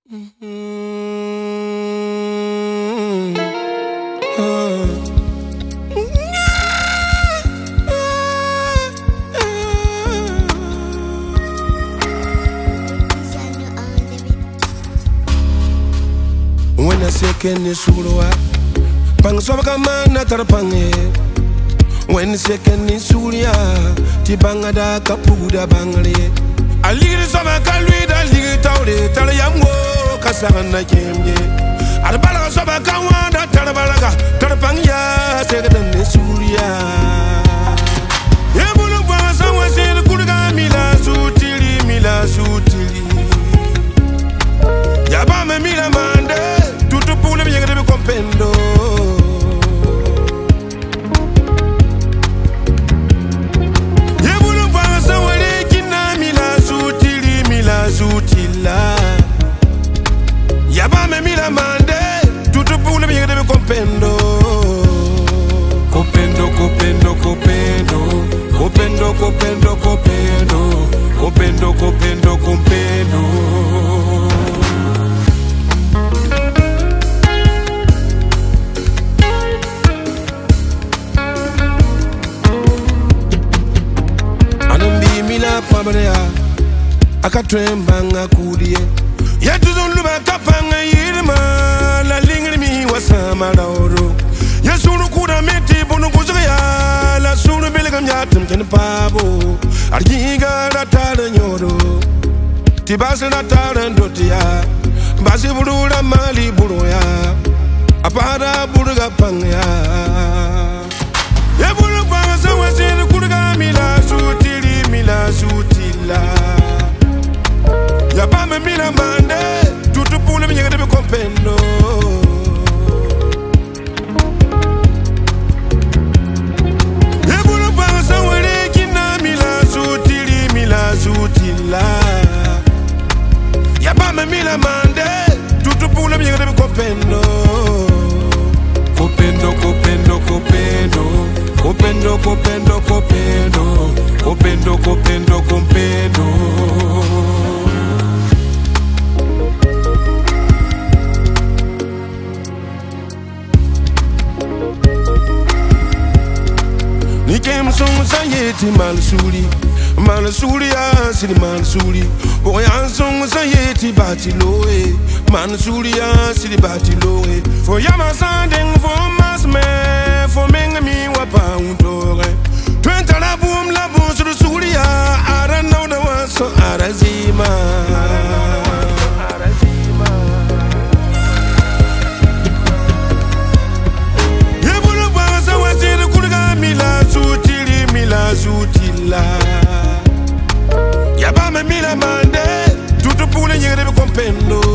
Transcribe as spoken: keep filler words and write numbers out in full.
When I say can you surua Pang soba mana tarpange When I say can you suria Tibangada kapuda bangale Aligri soba kalwi da ligri tawde Talayamgo kasana kemge Arbala soba kawanda tarabalaga Tarpangya segatan suria Yebulu basa wasir kurga mila sutili mila sutili Yabame mila mande Tutu pule mi yegede kompendo Yebulu basa wale kina mila sutili mila sutila Yabame mila mande Tutu pule mi yegede kompendo Kopendo kopendo kopendo Kopendo kopendo kopendo Kopendo kopendo kopendo Pabrea akatrembanga kudie yetu zuluba kapanga yirma la lingri mi wasama lauro yesuru kuda meti bunu kuzaya la suru belegam yatum ken pabo arjiga la tara nyoro tibasa la tara ndotia basi burura mali buruya apara buruga panga ya buru panga sawasir kuda mila sutili mila sutila Yabame mila mande Tutu pule minyege debe kompendo Yebulu pangsa wale kina mila sutili mila sutila Yabame mila mande Tutu pule minyege debe kompendo Kopendo, kopendo, kopendo Kopendo, kopendo, kopendo Kopendo, kopendo, kopendo Nikem song sayeti malsuri Malsuri asiri malsuri Boyan song sayeti batiloe Malsuri asiri batiloe For yama sanding for masme For menga mi wapa untore Twenta la boom la boom sur suria I don't know the one so arazima Yebulu basa wasiri kurga mila sutili mila sutila Yabame mila mande Tutu pule nyegede kompendo